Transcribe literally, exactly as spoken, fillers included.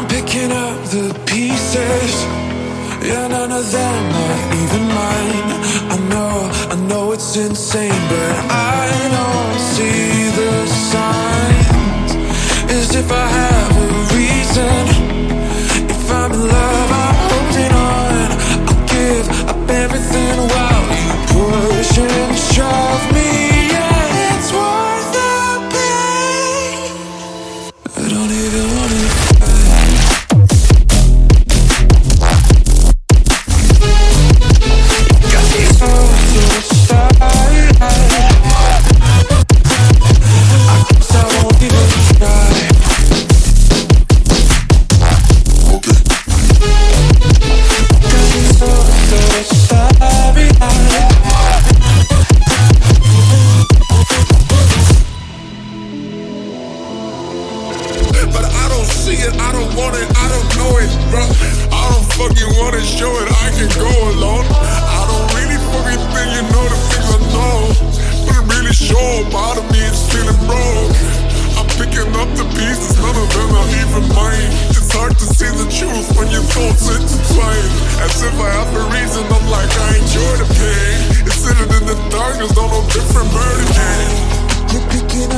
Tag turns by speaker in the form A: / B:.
A: I'm picking up the pieces. Yeah, none of them are even mine. I know, I know it's insane, but I don't see the signs. As if I have a reason. If I'm in love, I'm holding on. I'll give up everything while you push and shove me. Yeah, it's worth the pain. I don't even wanna don't know different bird again. You're picking